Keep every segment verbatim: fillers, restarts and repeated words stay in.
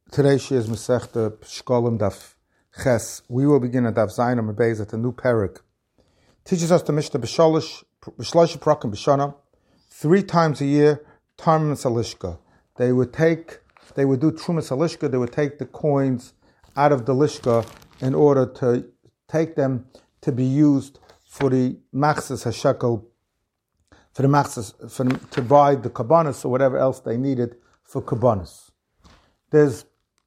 Today she is Masechta Shkolim Daf Ches. We will begin at Daf Zayin Amar Beis at a new parak. Teaches us the Mishnah B'Shalosh B'Shalosh Prakim B'Shana. Three times a year, Tarmas Alishka. They would take, they would do Trumas Alishka. They would take the coins out of the Lishka in order to take them to be used for the Machzas HaShekel, for the Machzas, for them to buy the Kabbanis or whatever else they needed for Kabbanis. There's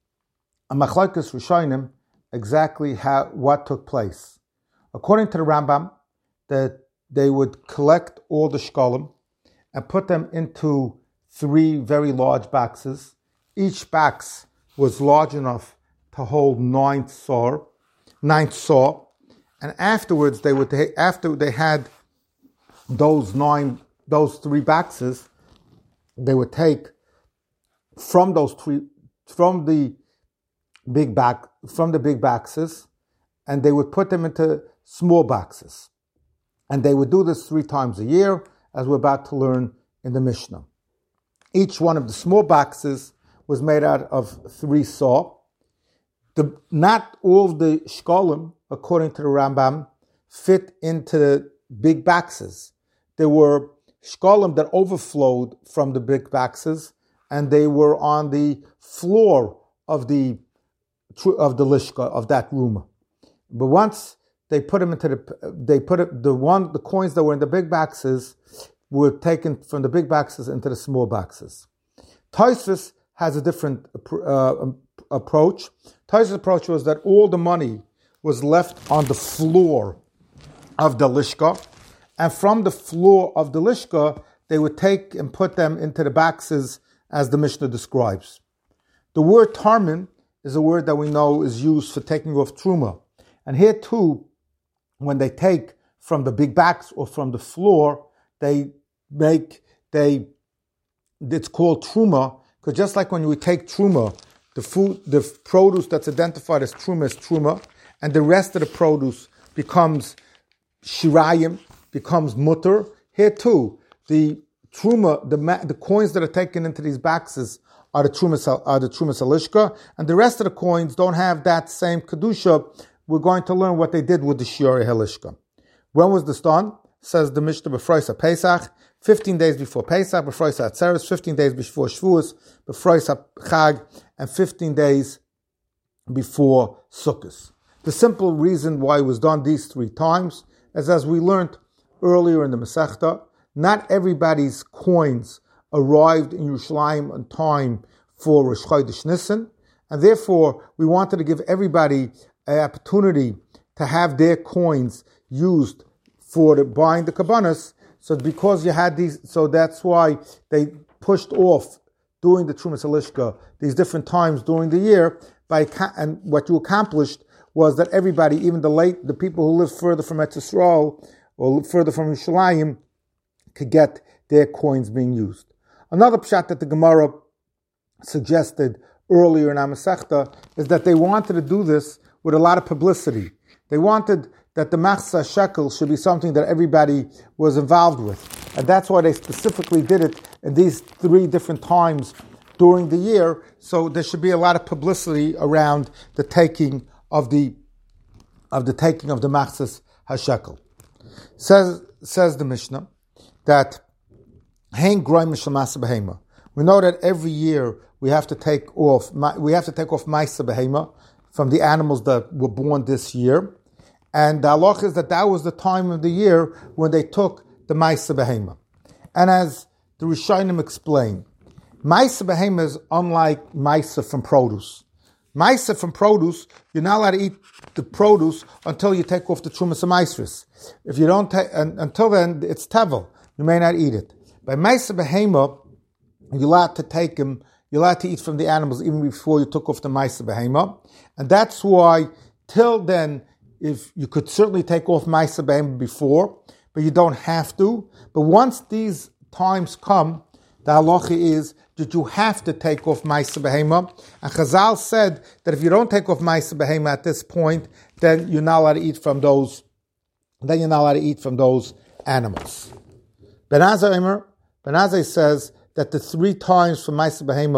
a machlokes rishonim exactly how what took place. According to the Rambam, that they would collect all the shkolim and put them into three very large boxes. Each box was large enough to hold nine saw, nine saw, and afterwards they would after they had those nine, those three boxes, they would take from those three from the big back from the big boxes, and they would put them into small boxes. And they would do this three times a year, as we're about to learn in the Mishnah. Each one of the small boxes was made out of three saw. The, not all of the shkolim, according to the Rambam, fit into the big boxes. There were shkolim that overflowed from the big boxes, and they were on the floor of the of the lishka of that room. But once they put them into the, they put it, the one the coins that were in the big boxes were taken from the big boxes into the small boxes. Tosfos has a different uh, approach. Tosfos' approach was that all the money was left on the floor of the lishka, and from the floor of the lishka they would take and put them into the boxes as the Mishnah describes. The word tarmin is a word that we know is used for taking off truma. And here too, when they take from the big box or from the floor, they make, they, it's called truma, because just like when we take truma, the food, the produce that's identified as truma is truma, and the rest of the produce becomes shirayim, becomes mutter. Here too, the truma, the the coins that are taken into these boxes are the trumas are the trumas alishka, and the rest of the coins don't have that same kedusha. We're going to learn what they did with the shiurei halishka. When was this done? Says the Mishnah b'froisa Pesach, fifteen days before Pesach, b'froisa Atzeres, fifteen days before Shavuos, b'froisa Chag, and fifteen days before Sukkot. The simple reason why it was done these three times is, as we learned earlier in the Masechta, not everybody's coins arrived in Yerushalayim on time for Rosh Chodesh Nisan, and therefore we wanted to give everybody an opportunity to have their coins used for the, buying the Kabbanis. So because you had these, so that's why they pushed off doing the Trumas Alishka these different times during the year. By and what you accomplished was that everybody, even the late, the people who live further from Eretz Yisrael or further from Yerushalayim, could get their coins being used. Another pshat that the Gemara suggested earlier in our Masechta is that they wanted to do this with a lot of publicity. They wanted that the Machzas HaShekel should be something that everybody was involved with. And that's why they specifically did it in these three different times during the year. So there should be a lot of publicity around the taking of the of the taking of the Machzas HaShekel. Says says the Mishnah that hang groim mishal masa behema. We know that every year we have to take off we have to take off masa behema from the animals that were born this year, and the halach is that that was the time of the year when they took the masa behema. And as the Rishonim explain, masa behema is unlike masa from produce. Masa from produce, you're not allowed to eat the produce until you take off the trumas amaisris. If you don't take, until then, it's tevel. You may not eat it. By ma'aser behema, you're allowed to take them, you're allowed to eat from the animals even before you took off the ma'aser behema. And that's why, till then, if you could certainly take off ma'aser behema before, but you don't have to. But once these times come, the halacha is that you have to take off ma'aser behema. And Chazal said that if you don't take off ma'aser behema at this point, then you're not allowed to eat from those, then you're not allowed to eat from those animals. Ben Azai Omer, Ben Azai says that the three times for Ma'aser Behema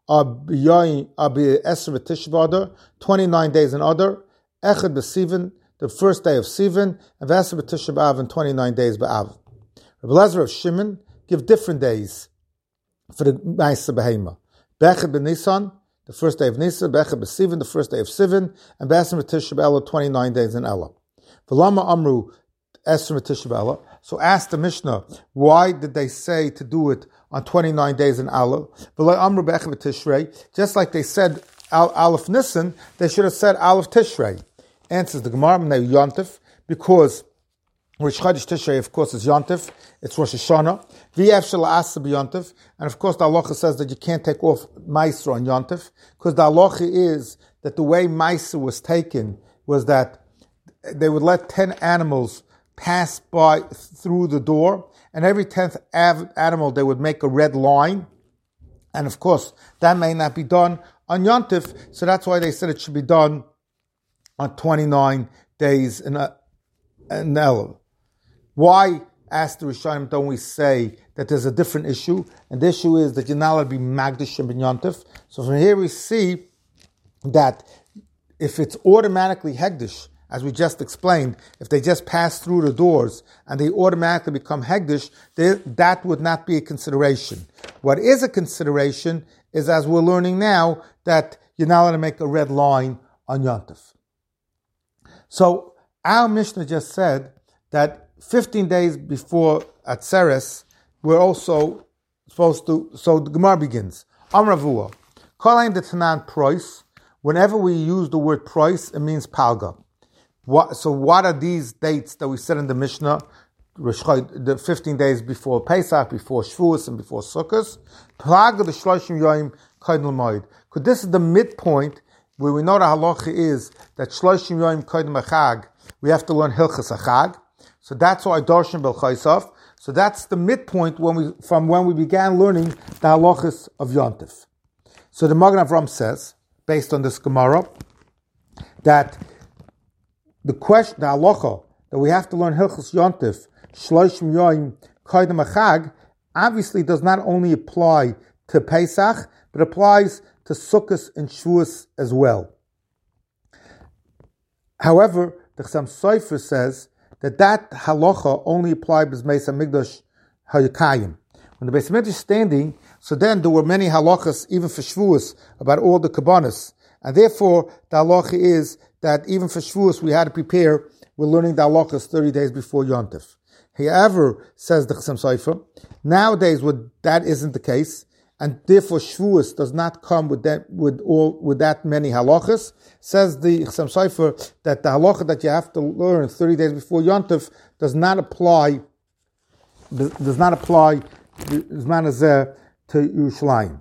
Abi Esr Tishva Adar, twenty-nine days in Adar, Echad B'Sivan, the first day of Sivan, and Vasar B'Tisha B'Av, and twenty-nine days B'Av. Rabbi Elazar of Shimon give different days for the Ma'aseh Behema. Bechad B'Nisan, the first day of Nisan, Bechad B'Sivan, the first day of Sivan, and Vasar B'Tisha B'Ela, twenty-nine days in Ela. V'lama Amru Esr B'Tisha B'Ela. So ask the Mishnah, why did they say to do it on twenty-nine days in Ela? V'lai Amru B'Echad B'Tishrei. Just like they said Aleph Nisan, they should have said Aleph Tishrei. Answers the Gemara, Mnei Yontif, because Rosh Chodesh Tishrei, of course, is Yontif. It's Rosh Hashanah. V'yev shel asa b'Yontif, and of course the halacha says that you can't take off Meiser on Yontif, because the halacha is that the way Meiser was taken was that they would let ten animals pass by through the door, and every tenth av- animal they would make a red line, and of course that may not be done on Yontif, so that's why they said it should be done on twenty-nine days in a, in Elul. Why, asked the Rishonim, don't we say that there's a different issue? And the issue is that you're not allowed to be Magdashim and Yontif. So from here we see that if it's automatically Hegdish, as we just explained, if they just pass through the doors and they automatically become Hegdish, they, that would not be a consideration. What is a consideration is, as we're learning now, that you're not allowed to make a red line on Yontif. So our Mishnah just said that fifteen days before Atzeres, we're also supposed to, so the Gemara begins. Amravua, calling the Tanan price, whenever we use the word price, it means palga. What, so what are these dates that we said in the Mishnah, the fifteen days before Pesach, before Shavuos, and before Sukkot? Palga the Shloshim Yoim Kaidl Moed. Because this is the midpoint where we know the halacha is that Shloshim Yoim Kaidl Mechag, we have to learn Hilchas Achag. So that's why Darshan Bel Chaysav. So that's the midpoint when we from when we began learning the halachas of Yontif. So the Magen Avram says, based on this Gemara, that the question, the halacha that we have to learn Hilchas Yontif, Shloshim Yoim Kaidem Achag, obviously does not only apply to Pesach, but applies to Sukkot and Shavuos as well. However, the Chassam Sofer says that that halacha only applied to Beis Hamikdash Hayakayim. When the Beis Hamikdash is standing, so then there were many halachas, even for Shavuos, about all the kabbanas. And therefore, the halacha is that even for Shavuos, we had to prepare, we're learning the halachas thirty days before Yontif. However, says the Chassam Sofer, nowadays that isn't the case, and therefore Shavuos does not come with that with all with that many halachas. Says the Chassam Sofer that the halacha that you have to learn thirty days before Yontif does not apply does not apply Zman Hazeh to Yerushalayim.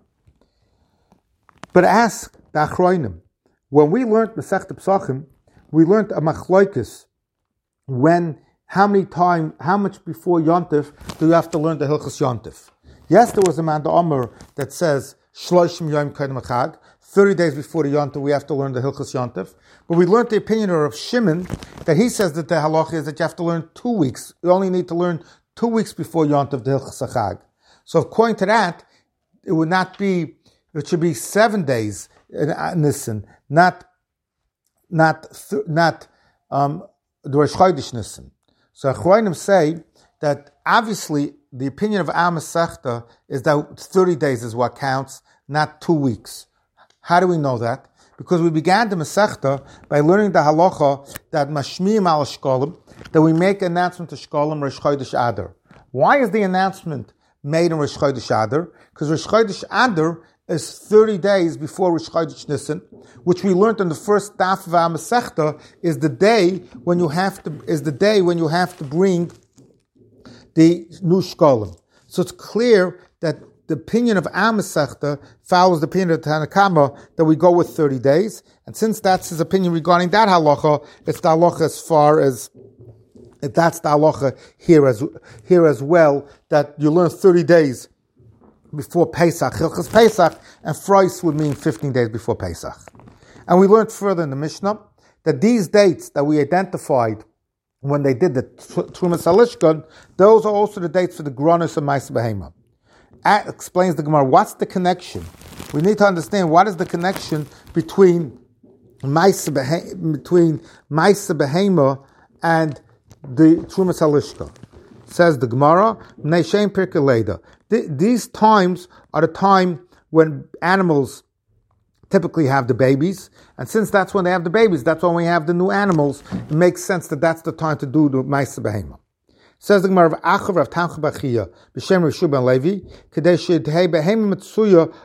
But ask the Achroinim. When we learned Masechta Pesachim, we learned a machlokes when how many time how much before Yontif do you have to learn the Hilchas Yontif? Yes, there was a man, the Omer, that says, Shloshim Yom Kaidem Achag, thirty days before the Yontif, we have to learn the Hilchas Yontif. But we learned the opinion of Shimon, that he says that the halacha is that you have to learn two weeks. You only need to learn two weeks before Yontif, the Hilchas Achag. So according to that, it would not be, it should be seven days in Nisan, not, not, not, um, the Rosh Chodesh Nisan. So Achroinim say that obviously the opinion of our Masechta is that thirty days is what counts, not two weeks. How do we know that? Because we began the Masechta by learning the halacha that Mashmiim al Shkolim, that we make an announcement to Shkolim Rosh Chodesh Adar. Why is the announcement made in Rosh Chodesh Adar? Because Rosh Chodesh Adar is thirty days before Rosh Chodesh Nisan, which we learned in the first daf of our Masechta, is the day when you have to is the day when you have to bring the new shkolim. So it's clear that the opinion of our Masechta follows the opinion of Tanakama that we go with thirty days. And since that's his opinion regarding that halacha, it's the halacha as far as that's the halacha here as here as well, that you learn thirty days before Pesach, Hilchas Pesach, and Frois would mean fifteen days before Pesach. And we learned further in the Mishnah that these dates that we identified when they did the Trumas Halishkan, those are also the dates for the Gronos and Ma'aseh Behema. Explains the Gemara, what's the connection we need to understand what is the connection between Maisa between Maisa Behema and the Trumas Halishka. Says the Gemara, Neishem Pirkeleda. These times are the time when animals typically have the babies, and since that's when they have the babies, that's when we have the new animals, it makes sense that that's the time to do the Maisa Behema. Says the Gemara, Achav Rav Tancha Bachia, B'Shem Rishu Ben Levi, Kadesh Yedhei Behema Mitsuya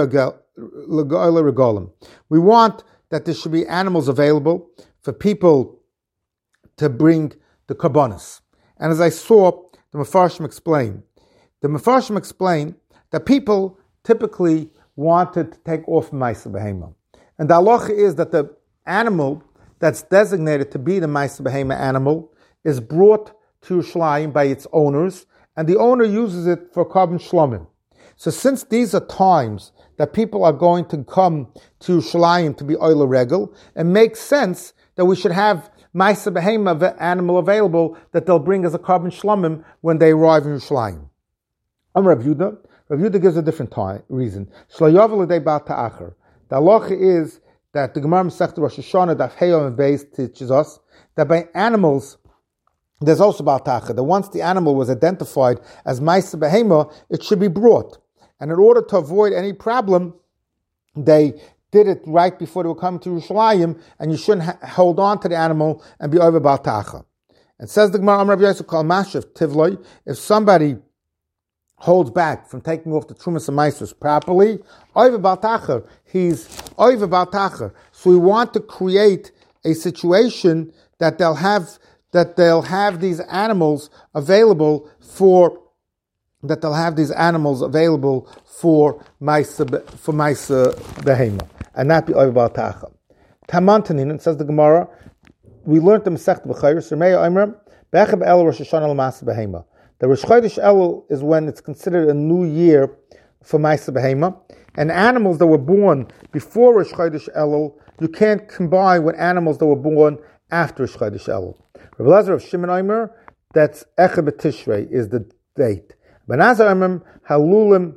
Lo'ira Regalim. We want that there should be animals available for people to bring the karbonos. And as I saw, the Mefarshim explain, the Mefarshim explain that people typically wanted to take off Maisa Behema. And the halacha is that the animal that's designated to be the Maisa Behema animal is brought to Yerushalayim by its owners, and the owner uses it for carbon shlomim. So since these are times that people are going to come to Yerushalayim to be oila regel, it makes sense that we should have Maisa Behema animal available that they'll bring as a carbon shlomim when they arrive in Yerushalayim. I'm Rav Yudah. Rav Yudah gives a different time, reason. Shloyav l'dei ba'al ta'achar. The halacha is that the Gemara Masechta Rosh Hashanah Daf Heyo and Beis teaches us that by animals there's also ba'al ta'achar. That once the animal was identified as Maisa Behema, it should be brought. And in order to avoid any problem, they did it right before they were coming to Yerushalayim, and you shouldn't ha- hold on to the animal and be over ba'al ta'achar. And says the Gemara, Amar Rav Yosef Kol Mashav Tivloi, if somebody holds back from taking off the Trumas and Maisros properly, over ba'al ta'achar, he's over ba'al ta'achar. So we want to create a situation that they'll have that they'll have these animals available for that they'll have these animals available for Maisa for Maisa Behema, and not be over ba'al ta'achar. Tamantanin, it says the Gemara, we learned the Masechta B'chayr, Sermeya Omer, Bechab El Rosh Hashanah L'Maisa Behema. The Rosh Chodesh Elul is when it's considered a new year for Maisa Behema, and animals that were born before Rosh Chodesh Elul, you can't combine with animals that were born after Rosh Chodesh Elul. Rav Elazar of Shimon Omer, that's Echad B'Tishrei is the date. Benazar Omer, Halulim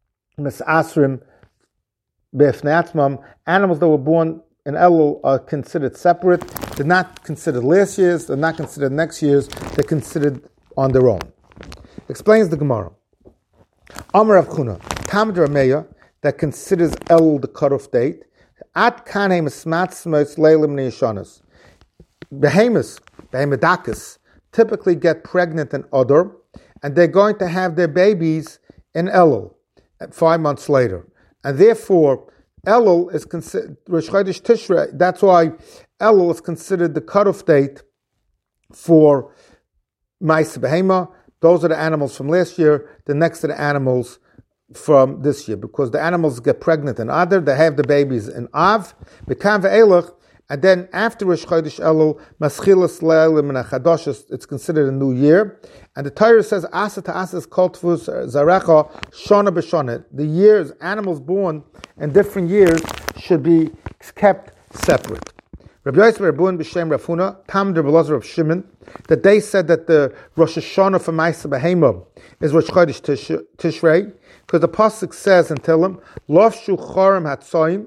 Misasrim B'Ifnei Atzmam, animals that were born in Elul are considered separate. They're not considered last year's, they're not considered next year's, they're considered on their own. Explains the Gemara. Amar Rav Chuna, Tamid Rameya, that considers Elul the cutoff date, At Kanei Mesmat Smots Leilim Neishanas. Behemoths, Behemadakas, typically get pregnant in Adar, and they're going to have their babies in Elul five months later. And therefore, Elul is considered Rosh Chodesh Tishrei. That's why Elul is considered the cutoff date for Maisa Behema. Those are the animals from last year. The next are the animals from this year, because the animals get pregnant in Adar, they have the babies in Av, Bekam ve'elach, and then after Rosh Chodesh Elul, Maschilas Leilim and Chadosh, it's considered a new year. And the Torah says, Asa to Asa is called Tfus Zarecha Shona B'Shona. The years, animals born in different years should be kept separate. Rabbi Yosef Rabun B'Shem Rav Huna, Tam Rabbi Elazar of Shimon, that they said that the Rosh Hashanah for Maisa Behema is Rosh Chodesh Tishrei, because the pasuk says in Tehillim, Lofshu Chorim Hatzoim,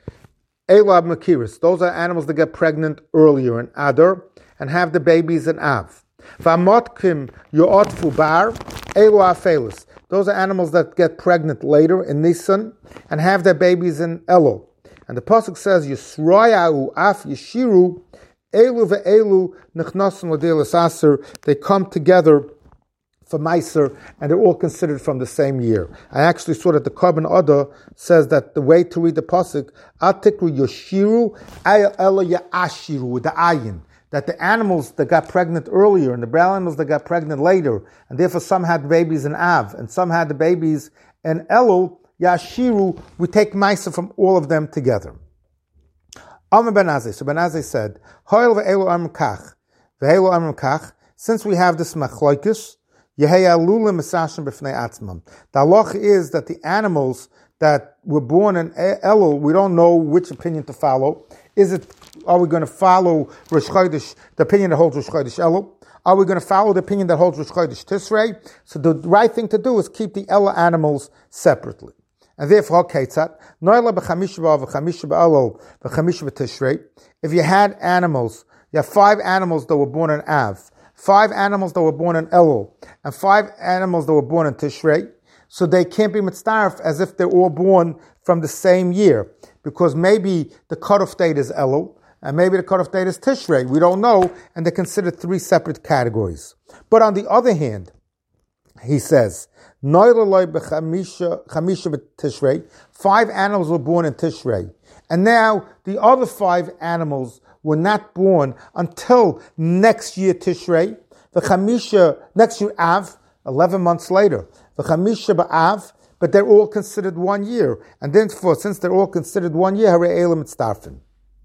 Elab Makiris. Those are animals that get pregnant earlier in Adar and have the babies in Av. V'amotkim Yo'otfu Bar, Elu Afelis. Those are animals that get pregnant later in Nisan and have their babies in Elul. And the pasuk says, Yisroyahu af Yeshiru, Elu ve'elu nechnasim l'dilas aser. They come together for Meiser, and they're all considered from the same year. I actually saw that the Korban Oda says that the way to read the pasuk, Atikru Yoshiru, Ela Ya'ashiru, with the ayin, that the animals that got pregnant earlier and the brown animals that got pregnant later, and therefore some had babies in Av, and some had the babies in Elul, Yashiru, we take Meiser from all of them together. Amar Ben Azai, so Ben Azai said, Hoil ve'elu amim kach, ve'elu amim kach, since we have this machlokes, the halacha is that the animals that were born in Elul, we don't know which opinion to follow. Is it, are we going to follow Rosh Chodesh, the opinion that holds Rosh Chodesh Elul? Are we going to follow the opinion that holds Rosh Chodesh Tishrei? So the right thing to do is keep the Elul animals separately. And therefore, Ketzat, Noila b'chamisha b'av, b'chamisha b'elul, b'chamisha b'tishrei. If you had animals, you have five animals that were born in Av, five animals that were born in Elul, and five animals that were born in Tishrei, so they can't be mitzdarf as if they're all born from the same year, because maybe the cutoff date is Elul, and maybe the cutoff date is Tishrei. We don't know, and they're considered three separate categories. But on the other hand, he says, five animals were born in Tishrei, and now the other five animals were not born until next year Tishrei, the Chamisha, next year Av, eleven months later, the Chamisha ba'Av, but they're all considered one year. And therefore, since they're all considered one year, Harei Elam Mitzdarfin.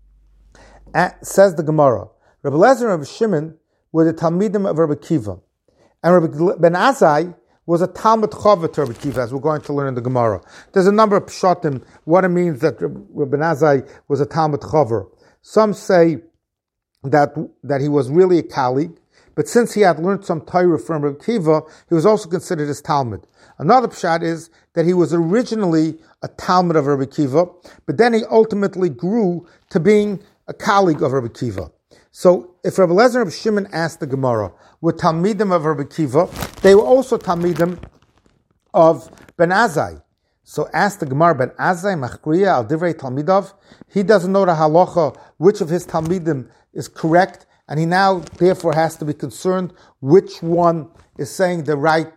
Says the Gemara, Rabbi Lezer and Rabbi Shimon were the Talmidim of Rabbi Kiva. And Rabbi Ben Azai was a Talmud Chava to Rabbi Kiva, as we're going to learn in the Gemara. There's a number of pshatim, what it means that Rabbi Ben Azai was a Talmud Chava. Some say that that he was really a colleague, but since he had learned some Torah from Rabbi Kiva, he was also considered his Talmud. Another pshat is that he was originally a Talmud of Rabbi Kiva, but then he ultimately grew to being a colleague of Rabbi Kiva. So if Rabbi Lezer and Rabbi Shimon asked the Gemara, were Talmidim of Rabbi Kiva, they were also Talmidim of Ben Azai. So ask the Gemara, Ben Azai Machriya al Divrei Talmidav. He doesn't know the halacha, which of his Talmidim is correct, and he now therefore has to be concerned which one is saying the right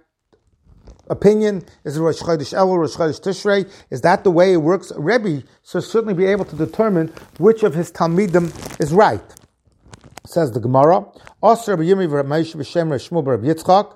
opinion. Is it Rosh Chodesh Elul, Rosh Chodesh Tishrei? Is that the way it works? A Rebbe should certainly be able to determine which of his Talmidim is right. Says the Gemara, Osir Rabbi Yirmi v'Rabbi Moshe b'Shem Rabbi Shmuel b'Rabbi Yitzchak,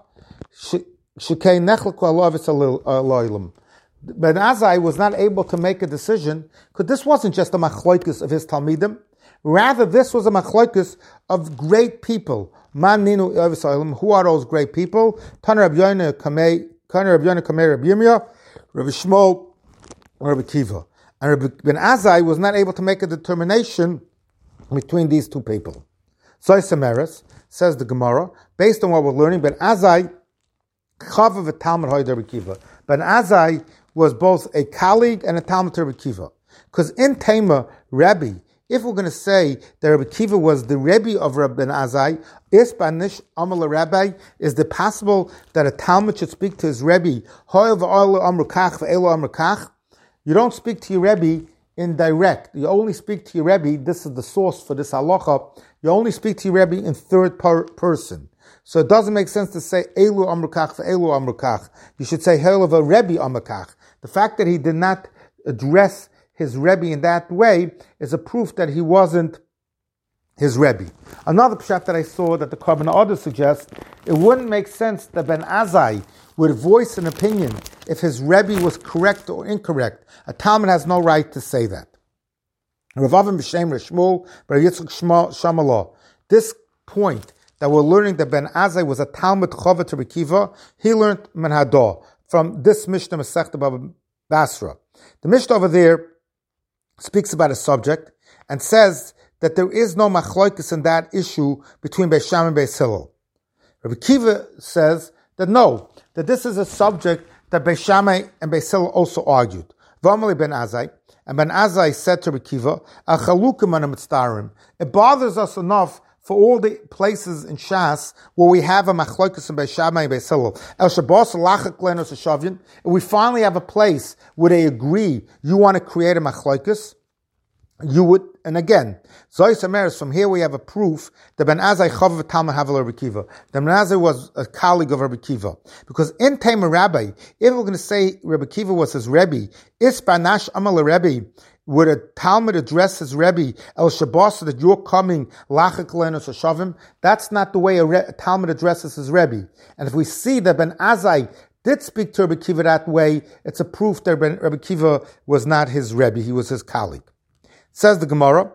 Shekei Nechleku Alavis Aloilim. Ben Azai was not able to make a decision, because this wasn't just a machloikis of his Talmidim. Rather, this was a machloikis of great people. Man Ninu Alavis Aloilim. Who are those great people? Tana Rabbi Yoina Kamei, Tana Rabbi Yoina Kamei Rabbi Yirmiyah, Rabbi Shmuel, Rabbi Kiva. And Rabbi Ben Azai was not able to make a determination between these two people. Zoy Semeres, says the Gemara, based on what we're learning, Ben Azai Chavav a Talmud Hoy Rabbi Kiva. Ben Azai was both a colleague and a Talmud to Rabbi Kiva. Because in Tema, Rabbi, if we're going to say that Rabbi Kiva was the Rebbe of Rabbi Ben Azai, is Banish Amal Rabbi, is it possible that a Talmud should speak to his Rebbe, Hoy v'Oil Amrukach v'Elo Amrukach? You don't speak to your Rebbe indirect. You only speak to your Rebbe, this is the source for this halacha, you only speak to your Rebbe in third per- person. So it doesn't make sense to say Elu Amrukach for Elu Amrukach. You should say Hel of a Rebbe Amrukach. The fact that he did not address his Rebbe in that way is a proof that he wasn't his Rebbe. Another pshat that I saw that the Karban Order suggests, it wouldn't make sense that Ben Azai would voice an opinion if his Rebbe was correct or incorrect. A Talmud has no right to say that. Rav Avim b'Shem Shmuel Bar Yitzchak Shamallah. This point that we're learning that Ben Azai was a Talmud Chava to Rabbi Kiva, he learned Menhadah from this Mishnah Masechta Baba Basra. The Mishnah over there speaks about a subject and says that there is no machloikis in that issue between Beis Shammai and Beis Hillel. Rabbi Kiva says that no, that this is a subject that Beis Shammai and Beis Hillel also argued. V'amali Ben Azai, and Ben Azai said to Rabbi Kiva, Achalukim ana mitzdarim. It bothers us enough for all the places in Shas where we have a machlokas and Beis Shammai and Beis Hillel. El Shabbos lachak lenos shavin. And we finally have a place where they agree. You want to create a machlokas, you would. And again, Zoy Sameres. From here we have a proof that Ben Azai chavav Talmud havel Rabbi Kiva. That Ben Azai was a colleague of Rabbi Kiva, because in Tema Rabbi, if we're going to say Rabbi Kiva was his Rebbe, is Banash Amal Rebbe. Would a Talmud address his Rebbe, El Shabbos, that you're coming, Lachak Lenos Shavim? That's not the way a, Re- a Talmud addresses his Rebbe. And if we see that Ben Azai did speak to Rabbi Kiva that way, it's a proof that ben, Rabbi Kiva was not his Rebbe, he was his colleague. Says the Gemara,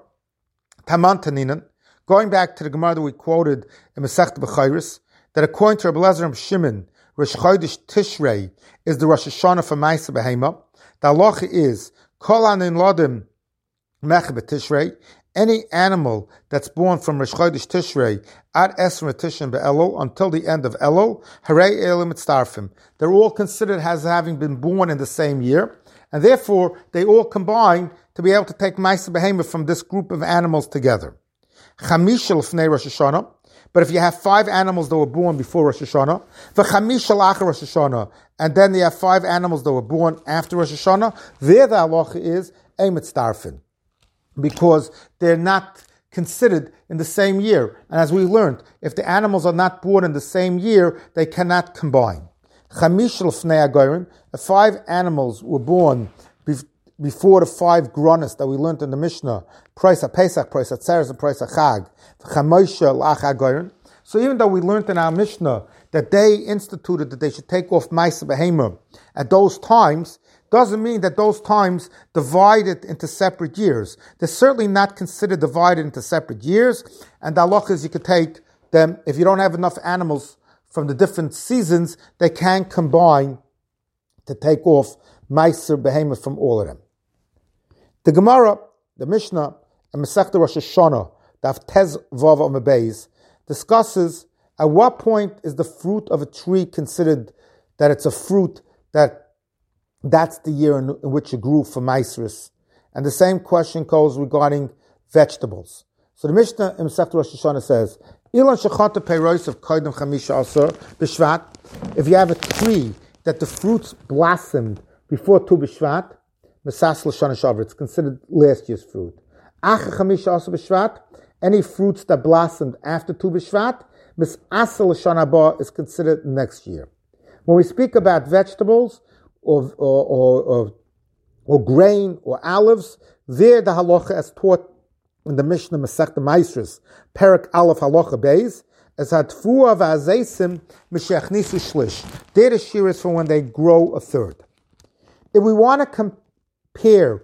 Taman Taninan, going back to the Gemara that we quoted in Masechta B'chayris, that according to Rabbi Lezer and Shimon, Rosh Chodesh Tishrei is the Rosh Hashanah for Ma'aseh Behema. The halacha is, Kol anin lodim mech b'tishrei, any animal that's born from Rosh Chodesh Tishrei at Esrim Tishin be'Elul until the end of Elul, Harei Elim Mitzdarfim. They're all considered as having been born in the same year, And therefore, they all combine to be able to take Ma'aser Behema from this group of animals together. Chamisha l'fnei Rosh Hashanah. But if you have five animals that were born before Rosh Hashanah, v'chamisha l'achar Rosh Hashanah, and then you have five animals that were born after Rosh Hashanah, there the halacha is ein mitztarfin, because they're not considered in the same year. And as we learned, if the animals are not born in the same year, they cannot combine. Chamish l'fnei hagoyim, if five animals were born bef- before the five gronas that we learned in the Mishnah, Price Pesach, Price Atzeres, and Price Chag, Chamosha l'achar hagoyim. So even though we learned in our Mishnah that they instituted that they should take off Ma'aser Behema at those times, doesn't mean that those times divided into separate years. They're certainly not considered divided into separate years, and the halacha is you could take them, if you don't have enough animals from the different seasons, they can combine to take off Ma'aser Behema from all of them. The Gemara, the Mishnah, and Masechta Rosh Hashanah, Daf Tez Vav Amud Beis, discusses at what point is the fruit of a tree considered that it's a fruit that that's the year in, in which it grew for Maasros. And the same question goes regarding vegetables. So the Mishnah in Masechta Rosh Hashanah says, Ilan shechata peiros of koydem chamisha asar b'shvat. If you have a tree that the fruits blossomed before Tu B'Shvat, Mesas l'shana shavar, it's considered last year's fruit. Ach chamisha asar b'shvat, any fruits that blossomed after Tu B'Shvat, Mesas l'shana haba is considered next year. When we speak about vegetables or or, or, or, or grain or olives, there the halacha as taught in the Mishnah Masechta Maasros, Perak Aleph Halacha Beis, as hatfua v'azeisim mishechnisu shlish. There the shear is for when they grow a third. If we want to compare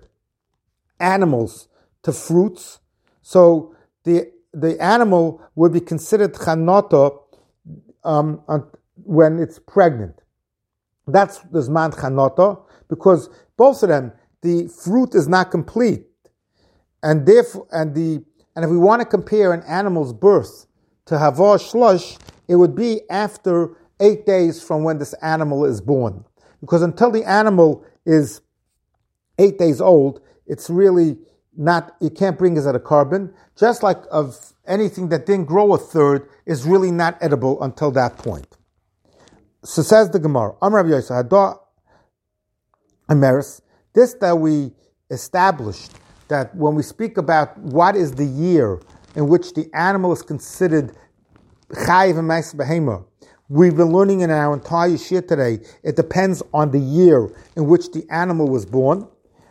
animals to fruits, so the the animal would be considered chanata um, when it's pregnant. That's the zman chanata, because both of them, the fruit is not complete. And therefore, and the and if we want to compare an animal's birth to Havah Shlush, it would be after eight days from when this animal is born. Because until the animal is eight days old, it's really not, you can't bring it as a carbon. Just like of anything that didn't grow a third is really not edible until that point. So says the Gemara, Amar Rabbi Yosef, Hadah Ameris, this that we established, that when we speak about what is the year in which the animal is considered chayiv and Ma'aser Behema, we've been learning in our entire yeshia today, it depends on the year in which the animal was born.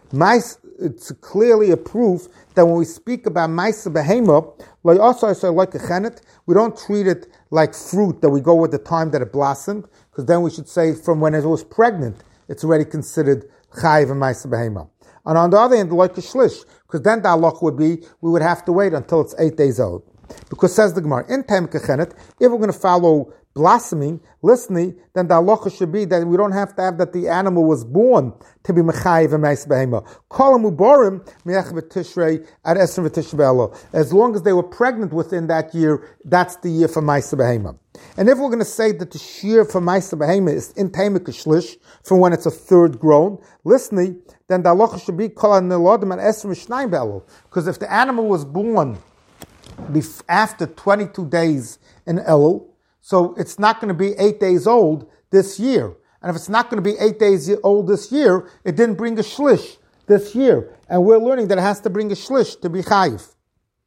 It's clearly a proof that when we speak about Ma'aser Behema, like also I say like a chenet, we don't treat it like fruit that we go with the time that it blossomed, because then we should say from when it was pregnant, it's already considered chayiv and Ma'aser Behema. And on the other hand, like a shlish, because then the halacha would be, we would have to wait until it's eight days old. Because says the Gemara, in time kechenet, if we're going to follow blossoming, listening, then the halacha should be that we don't have to have that the animal was born to be mechayiv and Ma'aser Behema. Kol mubarim me'ech v'tishrei ad esrim v'tishrei be'elo. As long as they were pregnant within that year, that's the year for Ma'aser Behema. And if we're going to say that the shear for Ma'aser Behema is in time shlish, from when it's a third grown, listening, then the halacha should be kol ha'nelodim ad esrim v'shnayim be'elo. Because if the animal was born after twenty-two days in Elul, so it's not going to be eight days old this year. And if it's not going to be eight days old this year, it didn't bring a shlish this year. And we're learning that it has to bring a shlish to be chayiv.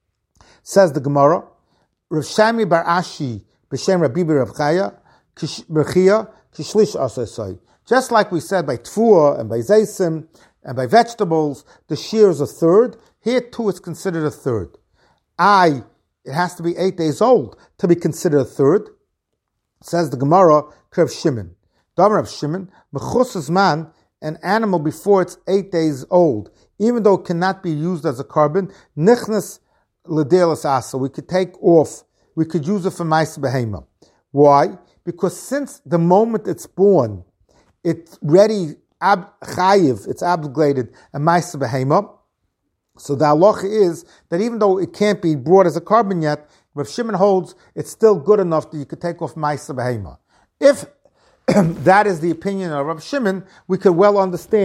Says the Gemara, Rav Shami bar Ashi b'shem Rabbi Rav Chaya b'chia kishlish asasai. Just like we said by tfuah and by zeisim and by vegetables, the shear is a third. Here too it's considered a third. I, it has to be eight days old to be considered a third. Says the Gemara, Rav Shimon. Damar Rav Shimon, mechus man, an animal before it's eight days old, even though it cannot be used as a carbon, nichnas l'delas asa. We could take off, we could use it for Ma'aser Behema. Why? Because since the moment it's born, it's ready, ab, chayiv, it's obligated, a Ma'aser Behema. So the halacha is that even though it can't be brought as a carbon yet, Rav Shimon holds it's still good enough that you could take off Ma'aser Behema. If that is the opinion of Rav Shimon, we could well understand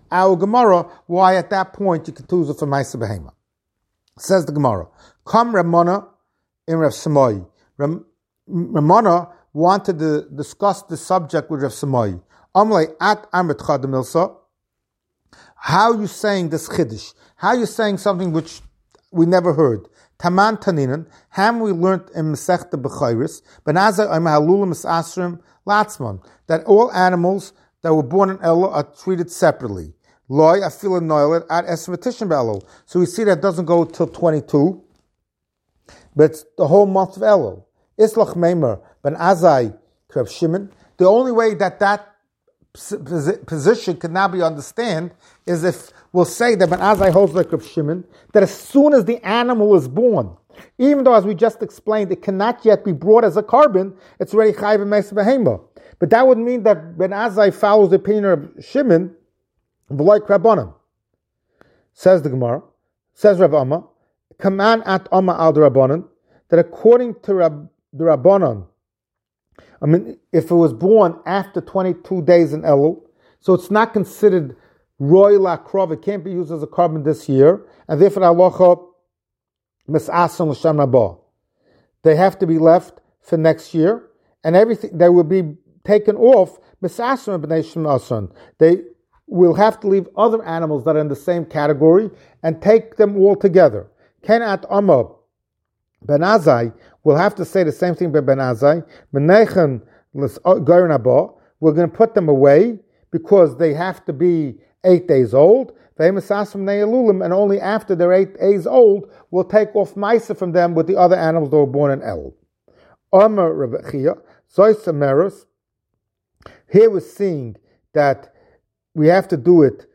our Gemara why at that point you could use it for Maisa Behema. Says the Gemara, Come Ramona in Rav Samoi. Ram, Ramona wanted to discuss the subject with Rav Samoi. Amlei at Amrit Chadamilsa. How are you saying this Chiddush? How are you saying something which we never heard? Taman Taninan, Ham we learnt in Masechta B'chayris, Benazai Aymahalulim Asrim Latzman, that all animals that were born in Elul are treated separately. Loy Afila Noilet at Esmatishan Elul. So we see that doesn't go till twenty-two, but it's the whole month of Elul. Islach Meimer, Ben Azai, Kreb Shimon. The only way that that position can now be understood is if we'll say that Ben Azai holds like Reb Shimon, that as soon as the animal is born, even though as we just explained, it cannot yet be brought as a carbon, it's already Chayv and Meis Behema. But that would mean that Ben Azai follows the opinion of Shimon, V'loy Rabbanan. Says the Gemara, says Rav Amma, Kaman at Amma al Rabbanan, that according to Rab, the Rabbanan, I mean, if it was born after twenty-two days in Elul, so it's not considered Roy Lakrov, it can't be used as a carbon this year, and therefore halacha mis'ason l'shem rabah. They have to be left for next year, and everything they will be taken off mis'ason b'nei shem ason. They will have to leave other animals that are in the same category and take them all together. Ken at Amma Ben Azai will have to say the same thing by Ben Azai. Menechem l'sgarin haba. We're going to put them away because they have to be eight days old. And only after they're eight days old, we'll take off Maisa from them with the other animals that were born in El. Omer Rebechia, Zoysamerus. Here we're seeing that we have to do it.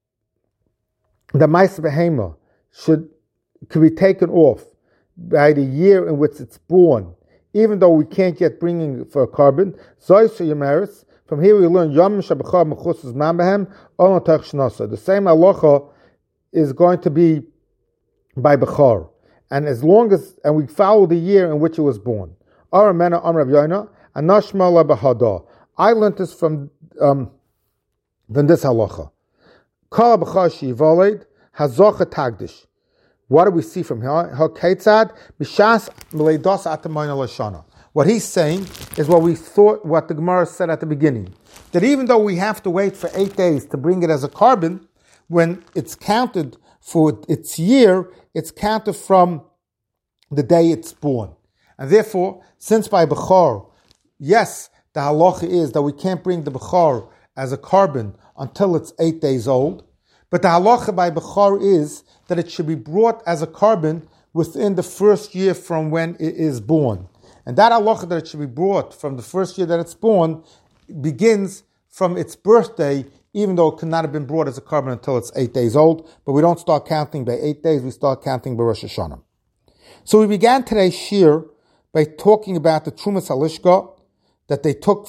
The Maisa Behema should could be taken off by the year in which it's born, even though we can't yet bring in for a carbon. Zoysamerus. From here we learn Yom Shabachar Mechusas Mambehem Olam Tach Shnasa. The same halacha is going to be by Bechar, and as long as and we follow the year in which it was born. Aramena Amrav Yoina Anashma La Bahada. I learned this from um, from this halacha. Kala Bechar Shivaled Hazocha Tagdish. What do we see from here? Hakeitzad Mishas Meleidos Atamayna Lashana. What he's saying is what we thought, what the Gemara said at the beginning. That even though we have to wait for eight days to bring it as a carbon, when it's counted for its year, it's counted from the day it's born. And therefore, since by Bechar, yes, the halacha is that we can't bring the Bechar as a carbon until it's eight days old, but the halacha by Bechar is that it should be brought as a carbon within the first year from when it is born. And that halacha that it should be brought from the first year that it's born begins from its birthday, even though it could not have been brought as a carbon until it's eight days old. But we don't start counting by eight days, we start counting by Rosh Hashanah. So we began today's shir by talking about the Trumas Halishka that they took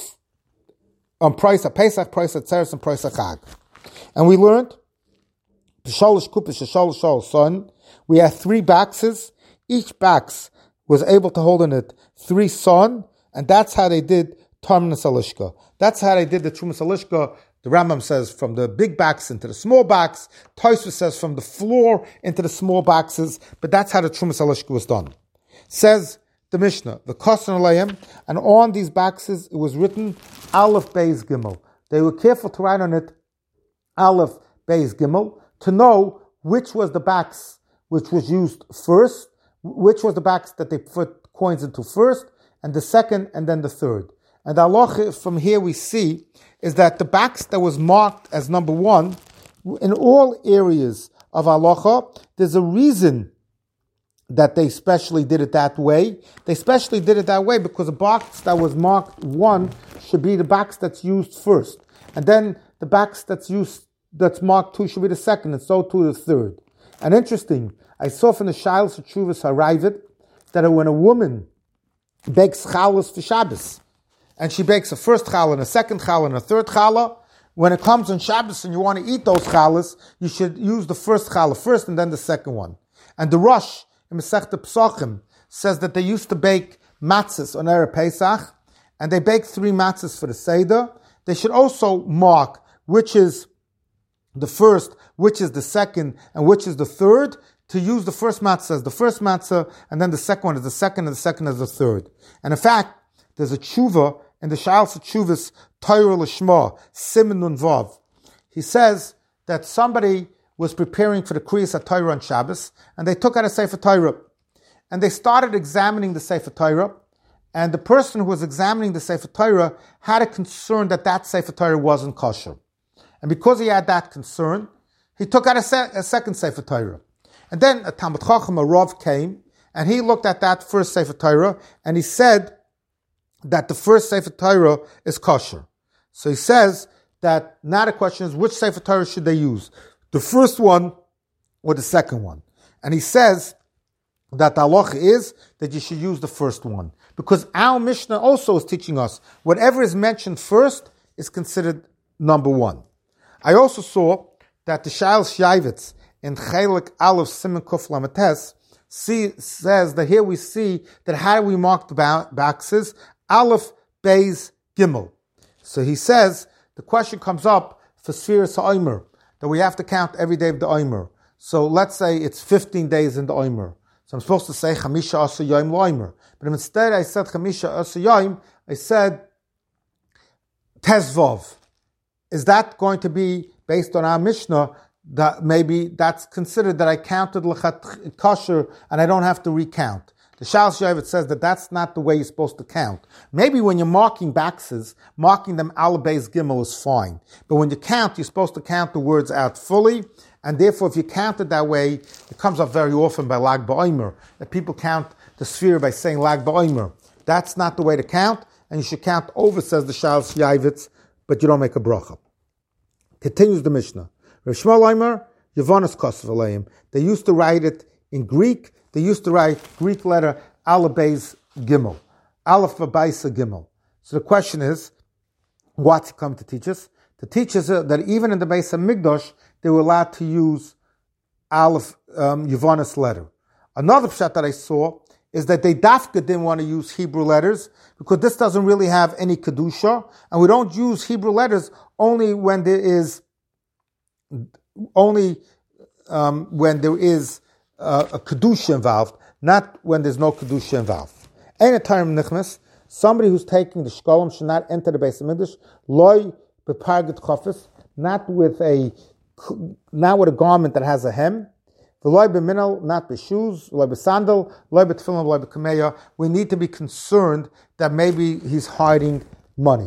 on price of Pesach, price of Tzeres, and price of Chag. And we learned, Shalosh Kupish, Shalosh Shalosh Son, we had three boxes. Each box was able to hold in it three son, and that's how they did Tarmanas Alishka. That's how they did the Trumas Alishka. The Rambam says from the big box into the small box. Tosfos says from the floor into the small boxes. But that's how the Trumas Alishka was done. Says the Mishnah, the Kosan Alayim, and on these boxes it was written Aleph Beis Gimel. They were careful to write on it Aleph Beis Gimel to know which was the box which was used first, which was the box that they put coins into first, and the second, and then the third. And the halacha from here we see is that the box that was marked as number one, in all areas of halacha, there's a reason that they specially did it that way. They specially did it that way because the box that was marked one should be the box that's used first. And then the box that's used, that's marked two should be the second, and so too the third. And interesting, I saw from the Shilas Tshuvas Harayvit that when a woman bakes chalas for Shabbos, and she bakes a first challah and a second challah and a third challah, when it comes on Shabbos and you want to eat those challahs, you should use the first challah first and then the second one. And the Rosh in Masechta Pesachim says that they used to bake matzahs on Erev Pesach, and they bake three matzahs for the Seder. They should also mark which is the first, which is the second, and which is the third, to use the first matzah as the first matzah, and then the second one is the second, and the second is the third. And in fact, there's a tshuva in the Sha'al Tshuvas Torah Lishma, Siman Nun Vav. He says that somebody was preparing for the Kriyas HaTorah on Shabbos, and they took out a Sefer Torah, and they started examining the Sefer Torah, and the person who was examining the Sefer Torah had a concern that that Sefer Torah wasn't kosher. And because he had that concern, he took out a, se- a second Sefer Torah. And then a Talmud Chacham, a Rav, came, and he looked at that first Sefer Torah, and he said that the first Sefer Torah is kosher. So he says that now the question is, which Sefer Torah should they use? The first one or the second one? And he says that the halacha is that you should use the first one. Because our Mishnah also is teaching us, whatever is mentioned first is considered number one. I also saw that the Sha'al Shayvitz in Chelik Aleph Siman Kuf Lamates says that here we see that how do we mark the boxes? Aleph, Beis, Gimel. So he says, the question comes up for Sfiras HaOmer, that we have to count every day of the Omer. So let's say it's fifteen days in the Omer. So I'm supposed to say Chamisha Asa Yom Loimer. But instead I said Chamisha Asa Yom, I said Tezvov. Is that going to be based on our Mishnah that maybe that's considered that I counted Lechat Kosher and I don't have to recount? The Sha'al Shayvitz says that that's not the way you're supposed to count. Maybe when you're marking boxes, marking them Al Beis Gimel is fine. But when you count, you're supposed to count the words out fully. And therefore, if you count it that way, it comes up very often by Lag Ba'omer, that people count the sphere by saying Lag Ba'omer. That's not the way to count, and you should count over, says the Sha'al Shayvitz, but you don't make a bracha. Continues the Mishnah. Rav Shmuel Omer, Yavonos Kosev Aleim. They used to write it in Greek. They used to write Greek letter Aleph Beis Gimel. Aleph Beis Gimel. So the question is, what's he come to teach us? To teach us that even in the Beis HaMikdash, they were allowed to use Aleph um, Yavonis letter. Another pshat that I saw is that they dafka didn't want to use Hebrew letters because this doesn't really have any kedusha, and we don't use Hebrew letters only when there is only um, when there is uh, a kedusha involved, not when there's no kedusha involved. Ein atarm nichnas. Somebody who's taking the shkolim should not enter the Beis HaMikdash. Loy beparget chafis, not with a not with a garment that has a hem. V'loy b'minal, not b'shoes, loy b'sandal, loy b'tefillin, loy b'kameya. We need to be concerned that maybe he's hiding money.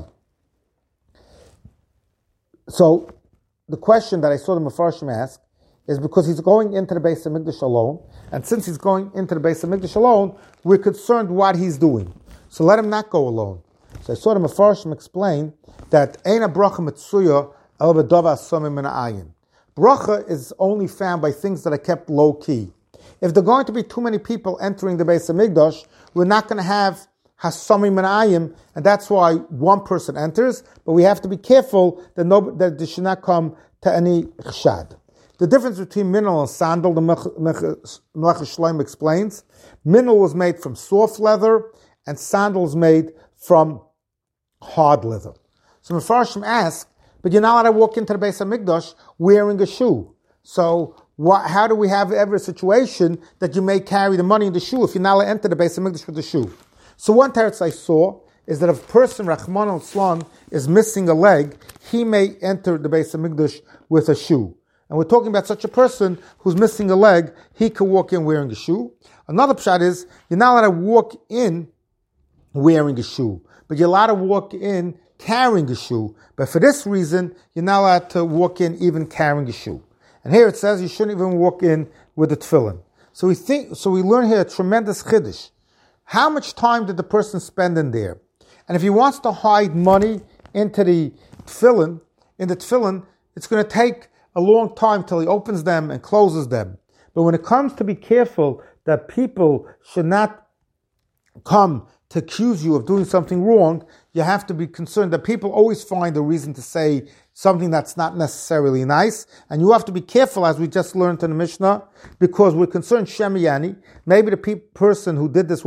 So the question that I saw the Mefarshim ask is because he's going into the Beis HaMikdash alone, and since he's going into the Beis HaMikdash alone, we're concerned what he's doing. So let him not go alone. So I saw the Mefarshim explain that Eina bracha mitzuya el b'dava asomim min ha'ayin. Bracha is only found by things that are kept low key. If there are going to be too many people entering the Beis HaMikdash, we're not going to have hasomim min ha'ayin, and that's why one person enters. But we have to be careful that no, that there should not come to any chshad. The difference between minel and sandal, the Melech Shloim explains, minel was made from soft leather, and sandals made from hard leather. So Mefarshim ask, but you're not allowed to walk into the Beis HaMikdash wearing a shoe. So what, how do we have ever a situation that you may carry the money in the shoe if you're not allowed to enter the Beis HaMikdash with the shoe? So one teretz I saw is that if a person, Rahman al-Islam, is missing a leg, he may enter the Beis HaMikdash with a shoe. And we're talking about such a person who's missing a leg, he could walk in wearing a shoe. Another pshat is, you're not allowed to walk in wearing a shoe, but you're allowed to walk in carrying a shoe. But for this reason, you're not allowed to walk in even carrying a shoe. And here it says you shouldn't even walk in with a tefillin. So we think, so we learn here a tremendous chiddush. How much time did the person spend in there? And if he wants to hide money into the tefillin, in the tefillin, it's going to take a long time till he opens them and closes them. But when it comes to be careful that people should not come to accuse you of doing something wrong, you have to be concerned that people always find a reason to say something that's not necessarily nice. And you have to be careful, as we just learned in the Mishnah, because we're concerned Shemiyani. Maybe the pe- person who did this will be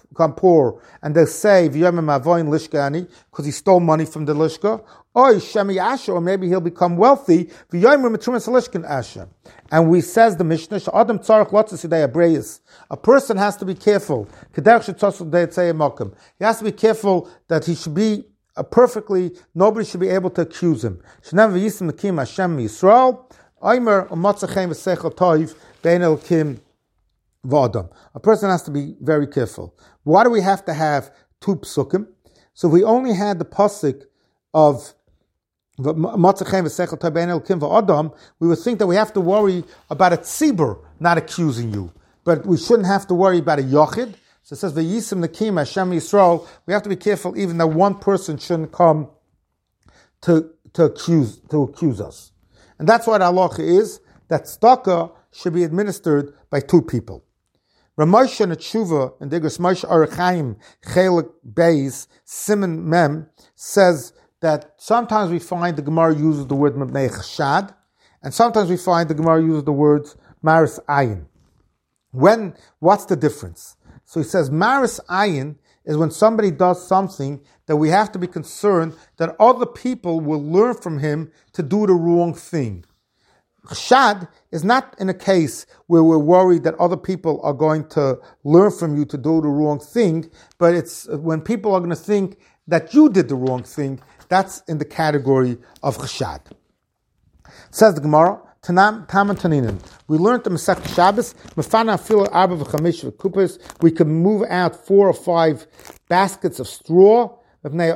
become poor, and they'll say, because he stole money from the Lishka, or Shemi Asher, or maybe he'll become wealthy, and we says the Mishnah, a person has to be careful. He has to be careful that he should be a perfectly, nobody should be able to accuse him. A person has to be very careful. Why do we have to have two psukim? So if we only had the pasuk of we would think that we have to worry about a tzibur not accusing you. But we shouldn't have to worry about a yochid. So it says, V'yisim Nakim Hashem Yisrael. We have to be careful even that one person shouldn't come to, to accuse to accuse us. And that's what halacha is, that tzedakah should be administered by two people. Ramosha Netshuva and Digras Moshe Arachaim Chelik Beis Simon Mem says that sometimes we find the Gemara uses the word Mabnei Chashad, and sometimes we find the Gemara uses the words Maris Ayin. When, what's the difference? So he says Maris Ayin is when somebody does something that we have to be concerned that other people will learn from him to do the wrong thing. Chashad is not in a case where we're worried that other people are going to learn from you to do the wrong thing, but it's when people are going to think that you did the wrong thing. That's in the category of chashad. Says the Gemara, Tanam Tam and Taninin. We learned the Masech Shabbos. Mefana Filo Arba v'Chamish v'Kupas. We can move out four or five baskets of straw. If you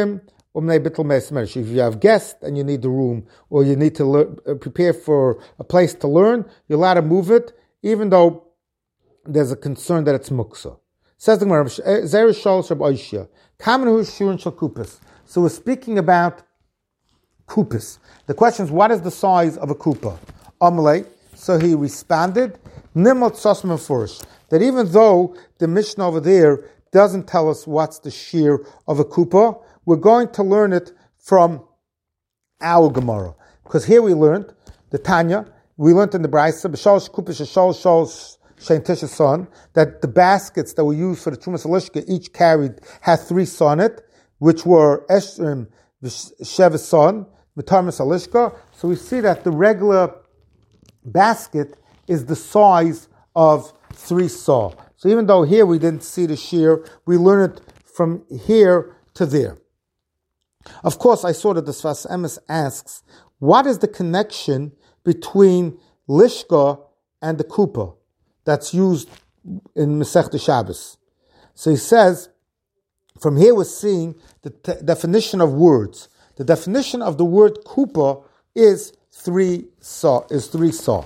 have guests and you need the room, or you need to learn, prepare for a place to learn, you're allowed to move it, even though there's a concern that it's muksa. Says the Gemara, Zera Shalosh Reb Oishia. Kamenu Shurun Shal Kupas. So we're speaking about kupas. The question is, what is the size of a kupa? Amalei. So he responded, Nimot Sosman Furish. That even though the Mishnah over there doesn't tell us what's the shear of a kupa, we're going to learn it from our Gemara. Because here we learned, the Tanya, we learned in the Braisa, B'shalosh Kupas Shalosh Shalosh Shein Tisha Son, that the baskets that were used for the Trumas Alishka each carried, had three sonnet, which were Eshrim Sheva Son, V'Tarmas Alishka. So we see that the regular basket is the size of three saw. So even though here we didn't see the shear, we learn it from here to there. Of course, I saw that the Sfas Emes asks, what is the connection between Lishka and the Kupa that's used in Masechta Shabbos? So he says, from here we're seeing the t- definition of words. The definition of the word Kupa is three saw, is three saw.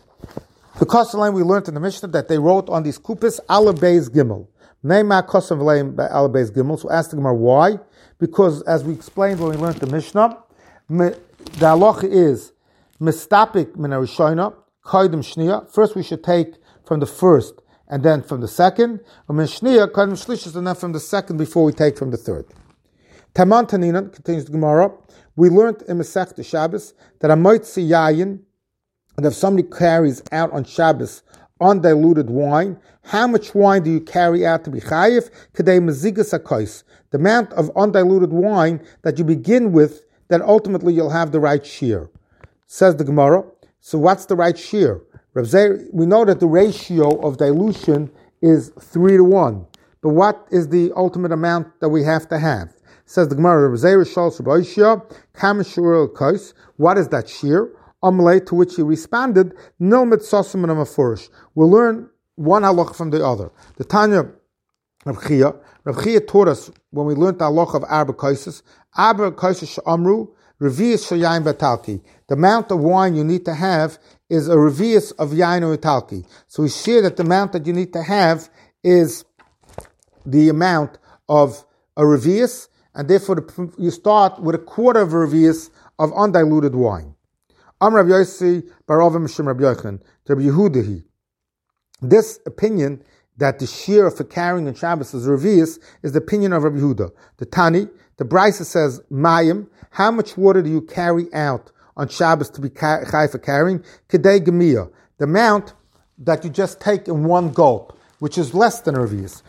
The Kosalim we learned in the Mishnah that they wrote on these kupas Ala Beis Gimel. Neima Kosam V'leim Ala Beis Gimel. So ask the Gemara why? Because as we explained when we learned the Mishnah, the halacha is Mistapik Min HaRishoina Kodim Shniya. First we should take from the first and then from the second. Or Min Shniya Kodim Shlishis, and then from the second before we take from the third. Taman Taninan, continues the Gemara, we learned in Masechta Shabbos that a Moitzi Yayin, and if somebody carries out on Shabbos undiluted wine, how much wine do you carry out to be chayiv? Kedei mezigas hakos, the amount of undiluted wine that you begin with, that ultimately you'll have the right shear. Says the Gemara. So what's the right shear? Reb Zeir, we know that the ratio of dilution is three to one, but what is the ultimate amount that we have to have? Says the Gemara. Reb Zeir Shalosh Reb Oishia, kam shur hakos. What is that shear? Amalei, to which he responded, Nilmit Sosim and Amafurish. We'll learn one halach from the other. The Tanya Rav Chia, Rav Chia taught us when we learned the halach of Arba Kaisis, Arba Kaisis Amru, Revius Shayayin Vatalki. The amount of wine you need to have is a Revius of Yain or Vatalki. So we share that the amount that you need to have is the amount of a Revius, and therefore the, you start with a quarter of a Revius of undiluted wine. Am Rav Yossi Barovim Mishum Rav Yochanan to Rav Yehudahi. This opinion that the shear for carrying in Shabbos is revius is the opinion of Rav Yehuda. The Tani, the Brisa says Mayim. How much water do you carry out on Shabbos to be chai for carrying? Kedei Gemiyah, the amount that you just take in one gulp. which is less than a revius.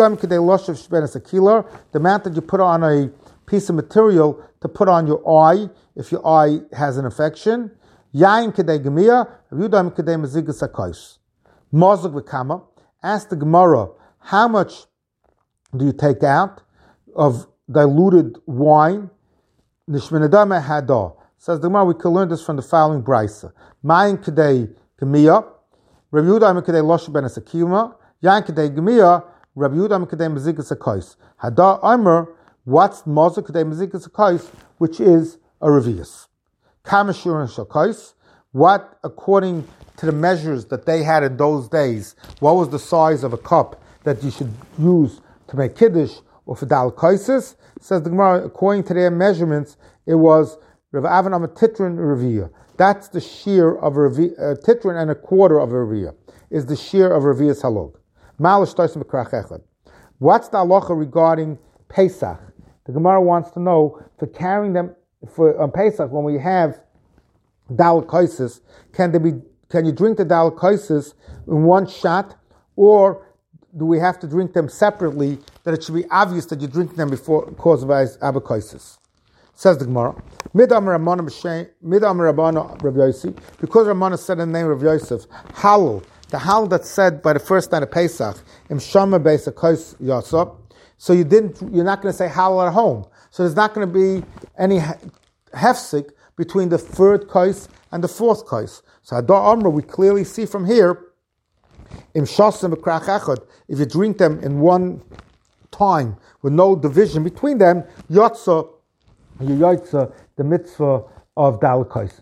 The amount that you put on a piece of material to put on your eye, if your eye has an infection. Yain kedei gemia, Yudam kedei mezigas hakos. Mozog v'kama. Ask the Gemara, how much do you take out of diluted wine? Nishminadama hada. Says the Gemara, we can learn this from the following brisa. Mayin kedei gemia, Rabbi Yudam kedei losh ben asakima. Yain kedei gemia, Rabbi Yudam kedei mezigas hakos. Hada Omer. What's Mozog kedei mezigas hakos, which is a revius? Kamashur and Shakais, what, according to the measures that they had in those days, what was the size of a cup that you should use to make Kiddush or for Dal Kaisis? Says the Gemara, according to their measurements, it was Rav Avanam a titrin revia. That's the shear of a revia, a titrin and a quarter of a revia, is the shear of a revius halog. Malish toisim b'krach echad. What's the halacha regarding Pesach? The Gemara wants to know, for carrying them for on Pesach, when we have Dal Kaisis, can they be? Can you drink the Dal Kaisis in one shot, or do we have to drink them separately? That it should be obvious that you're drinking them before cause of Abba Kaisis. Says the Gemara, Midam Ramana Midam Rabana Rav Yosef, because Ramana said in the name of Yosef, Halal, the halal that's said by the first night of Pesach, Im Shama Beis Kais Yasop. So you didn't. You're not going to say halal at home. So there's not going to be any hefsik between the third kais and the fourth kais. So Hadar Amra, we clearly see from here, Im Shasim B'krach Echad, if you drink them in one time with no division between them, Yotza, you Yotza, the mitzvah of Dal Kaisis.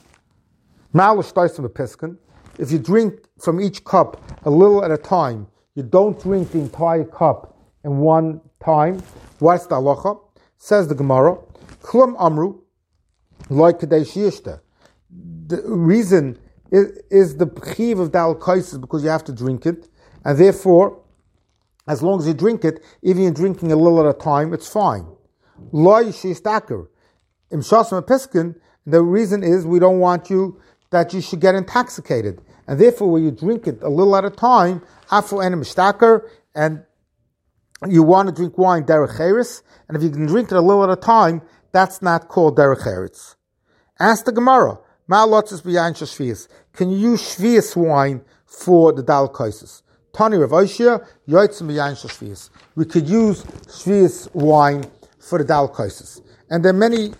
Ma'alash Taisim B'Piskin, if you drink from each cup a little at a time, you don't drink the entire cup in one time. What's the halacha? Says the Gemara, Klum Amru, like Kadesh Yishta. The reason is, is the chiv of Dal Kaisis because you have to drink it, and therefore, as long as you drink it, even you're drinking a little at a time, it's fine. Loi Shistaker. Im Shasam Piskin, the reason is we don't want you that you should get intoxicated. And therefore, when you drink it a little at a time, Afu Enem Shtaker, and you want to drink wine derech cheres, and if you can drink it a little at a time, that's not called derech cheres. Ask the Gemara, Ma'alotzis b'yayin shvius. Can you use shvius wine for the Dal Kaisis? Tani Rav Oshia, yotzim b'yayin shvius. We could use shvius wine for the Dal Kaisis. And there are many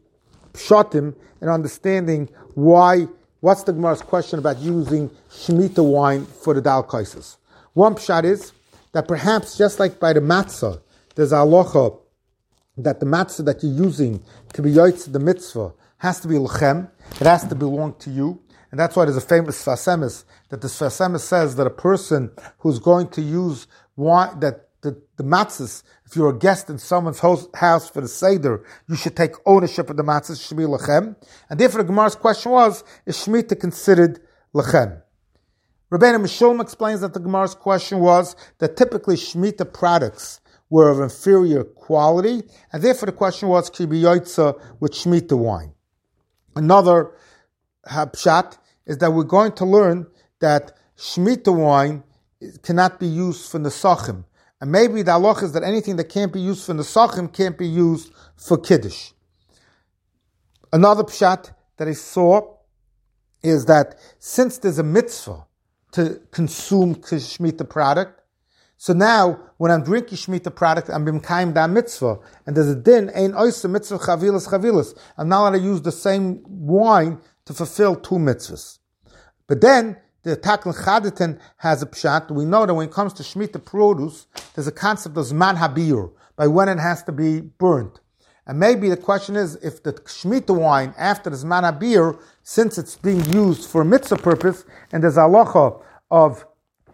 pshatim in understanding why, what's the Gemara's question about using Shemitah wine for the Dal Kaisis. One pshat is that perhaps just like by the matzah, there's a halacha that the matzah that you're using to be yotz the mitzvah has to be lechem, it has to belong to you, and that's why there's a famous Sfasemis, that the Sfasemis says that a person who's going to use wine, that the, the matzahs, if you're a guest in someone's house for the Seder, you should take ownership of the matzahs, it should be lechem, and therefore the Gemara's question was, is Shemitah considered lechem? Rabbeinu Mishulm explains that the Gemara's question was that typically Shemitah products were of inferior quality, and therefore the question was, can you be yotza with Shemitah wine? Another pshat is that we're going to learn that Shemitah wine cannot be used for Nesachim. And maybe the halach is that anything that can't be used for Nesachim can't be used for Kiddush. Another pshat that I saw is that since there's a mitzvah to consume Shemitah product, so now when I'm drinking Shemitah product, I'm b'mkayim da mitzvah, and there's a din, ein oisa mitzvah chavilas chavilas. I'm not allowed to use the same wine to fulfill two mitzvahs. But then, the Takl Chaditin has a pshat. We know that when it comes to Shemitah produce, there's a concept of Zman Habir, by when it has to be burnt. And maybe the question is, if the Shemitah wine, after the Zman Habir, since it's being used for a mitzvah purpose, and there's a halacha of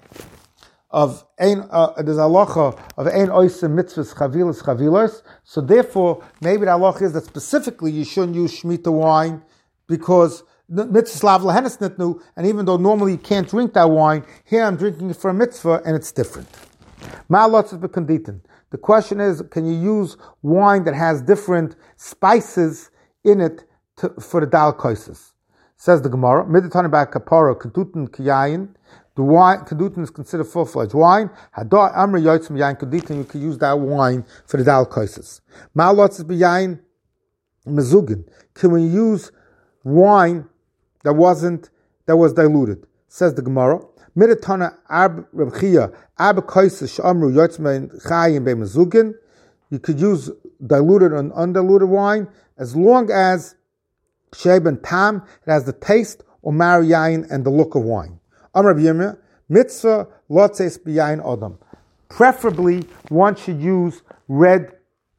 of ein, uh, there's a halacha of ein oisim mitzvahs chavilas chavilas, so therefore, maybe the halacha is that specifically you shouldn't use Shemitah wine, because mitzvah slav lahenes nitnu, and even though normally you can't drink that wine, here I'm drinking it for a mitzvah, and it's different. Ma'alotzes b'konditin. The question is, can you use wine that has different spices in it to, for the Dal Kaisis? Says the Gemara, Miditani ba kapara kentutin kiyayin, The wine, Keduten is considered full-fledged wine. Hadar Amr Yotzim Yain Keduten, you could use that wine for the Dal Kaisis. Ma'alotzes b'yain mezugin. Can we use wine that wasn't, that was diluted? Says the Gemara. Midatana Ab Rabchia Ab Kaisis Shamru Yotzim Chayim Be Mezugin. You could use diluted and undiluted wine as long as Sheb and Tam, it has the taste or Mar Yain and the look of wine. Amar B'Yirmiyah, mitzvah lotzes b'yain adam. Preferably, one should use red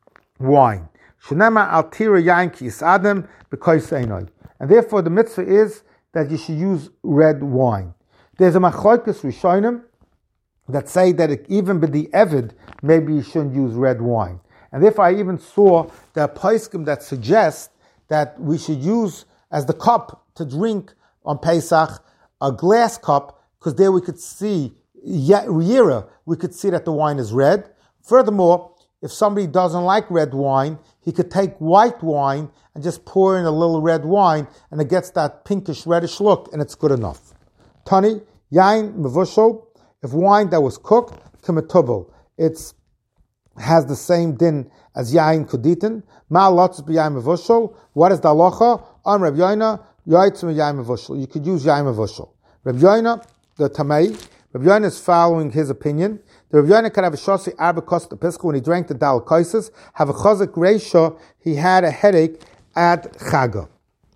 wine. Shenema al tira yain ki yisadem b'kois einoi. And therefore, the mitzvah is that you should use red wine. There's a machlokes rishonim that say that it, even with the evid, maybe you shouldn't use red wine. And therefore, I even saw the poskim that suggest that we should use as the cup to drink on Pesach a glass cup, because there we could see, Yira, we could see that the wine is red. Furthermore, if somebody doesn't like red wine, he could take white wine and just pour in a little red wine, and it gets that pinkish, reddish look, and it's good enough. Tani, yain mevushel, if wine that was cooked, kemetubel, it's has the same din as yain kuditin. Ma lotzes b'yain mevushel. What is the halacha? On Reb Yoina, yotzim yain mevushel. You could use yain mevushel. Reb Yoina, the Tamei, Reb Yoina is following his opinion. The Reb Yoina could have a shosi arba kosta pisco when he drank the dal kaisis, have a chazak reisha, he had a headache at Chaga.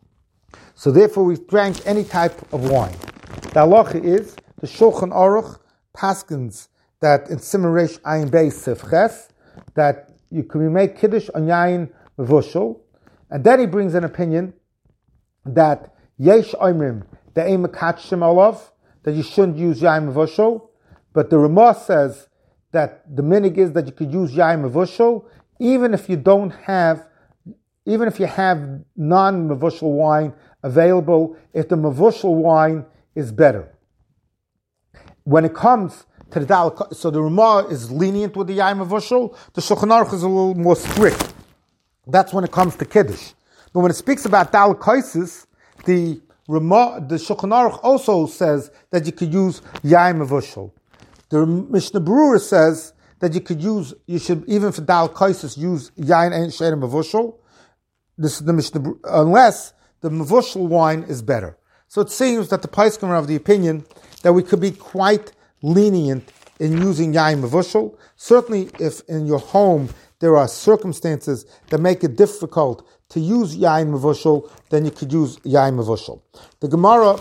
So therefore we drank any type of wine. The halacha is, the Shulchan Aruch paskins that in Siman Reish Ayin Beis Sif Ches, that you can make kiddush on yain mevushel, and then he brings an opinion that yesh oimrim the aim makachim olav, that you shouldn't use yain mevushel, but the Ramah says that the minig is that you could use yain mevushel even if you don't have, even if you have non-mevushel wine available, if the mevushel wine is better. When it comes to the dal, so the Ramah is lenient with the yain mevushel, the Shulchan Aruch is a little more strict. That's when it comes to kiddush. But when it speaks about dal kaisis, the Ramah, the Shulchan Aruch also says that you could use yain mevushel. The Mishnah Berurah says that you could use, you should even for dal kaisis use yain and she'er mevushel. This is the Mishnah, unless the mevushel wine is better. So it seems that the poskim are of the opinion that we could be quite lenient in using yain mevushel. Certainly, if in your home there are circumstances that make it difficult to use yain mevushel, then you could use yain mevushel. The Gemara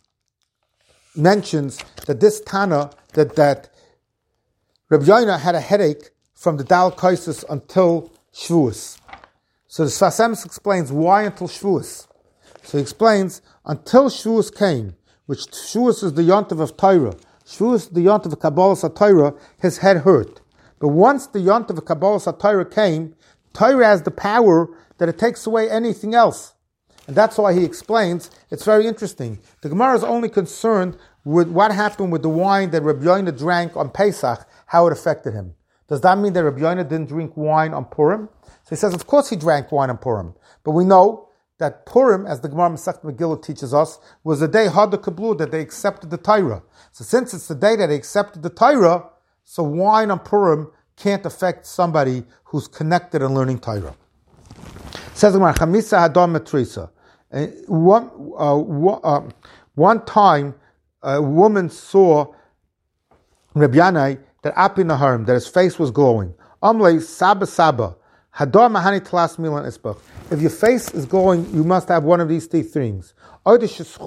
mentions that this Tana, that, that Reb Yoina had a headache from the Dal Kaisis until Shavuos. So the Sfas Emes explains why until Shavuos. So he explains, until Shavuos came, which Shavuos is the Yontav of Torah, Shavuos is the Yontav of Kabbalas HaTorah, his head hurt. But once the Yontav of Kabbalas HaTorah came, Torah has the power that it takes away anything else. And that's why he explains, it's very interesting. The Gemara is only concerned with what happened with the wine that Reb Yoina drank on Pesach, how it affected him. Does that mean that Reb Yoina didn't drink wine on Purim? So he says, of course he drank wine on Purim. But we know that Purim, as the Gemara Masechet Megillah teaches us, was the day Hada Kablu, that they accepted the Torah. So since it's the day that they accepted the Torah, so wine on Purim can't affect somebody who's connected and learning Torah. Says the Gemara, Chamisa Hadam Matrisa. One, uh, one, uh, one time, a woman saw Reb Yanai that Api Naharim, that his face was glowing. Amle Saba Saba. Hadar Mahani Tlas Milan Isbach. If your face is glowing, you must have one of these three things. Either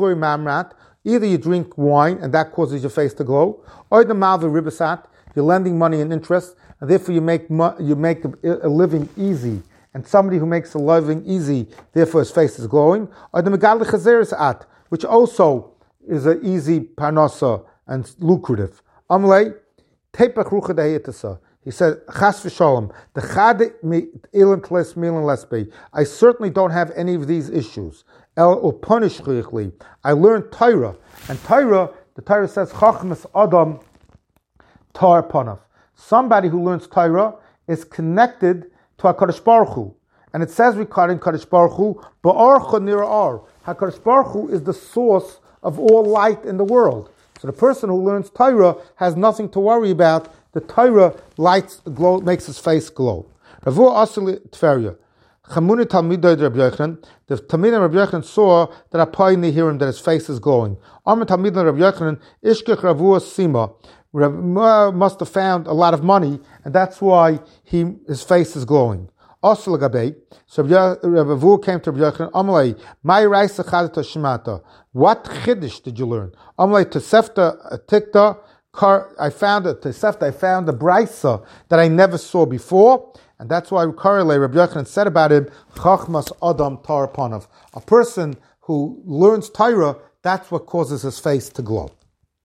you drink wine and that causes your face to glow, or the malva ribasat, you're lending money and interest, and therefore you make you make a living easy. And somebody who makes a living easy, therefore his face is glowing, or the megali chazeres at, which also is an easy parnasa and lucrative. Amlei tepach rucha dehiyatasa. He said, Chas v'shalom, the chade ilan tles milan lesbe. I certainly don't have any of these issues. El uponish chaychli. I learned Torah, and Torah, the Torah says, Chachmas Adam Tar Panav. Somebody who learns Torah is connected to HaKadosh Baruch Hu. And it says regarding Kadosh Baruch Hu, Ba'archa nir'ar. HaKadosh Baruch Hu is the source of all light in the world. So the person who learns Torah has nothing to worry about. The Torah lights, glow, makes his face glow. Ravu Asli Tveria. Chamuni Talmidei Rabbi Yochanan. The Talmid Rabbi Yochanan saw that Apai Nehirim, that his face is glowing. Amar Talmid Rabbi Yochanan, Ishkech Ravu Sima. Rav must have found a lot of money, and that's why he his face is glowing. Also, Gabay, so Rabbi Vu came to Rabbi Yochanan. Amalei, my raisa chadata shemata. What chiddush did you learn? Amalei tosefta tikta. I found a tosefta. I found a brisa that I never saw before, and that's why Karelei Rabbi Yochanan said about him, Chachmas Adam Tar Panav. A person who learns Torah, that's what causes his face to glow.